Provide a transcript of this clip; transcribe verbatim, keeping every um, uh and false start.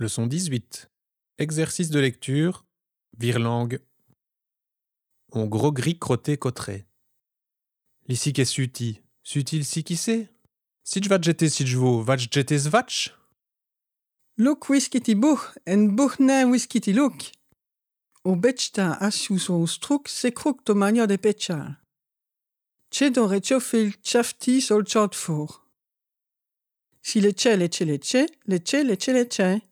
Leçon dix-huit. Exercice de lecture. Virlangue. On gros gris crotté cotteret. L'ici qu'est suti. Sutil si qui c'est? Si je va jeter si je vaux, va jeter svatch? Look whiskity buch en buchna whiskity look. O bechta asius o struk se kruk to mania de pechal. Che don rechofil chafti sol chot for. Si le che le che le che, le che le che le che.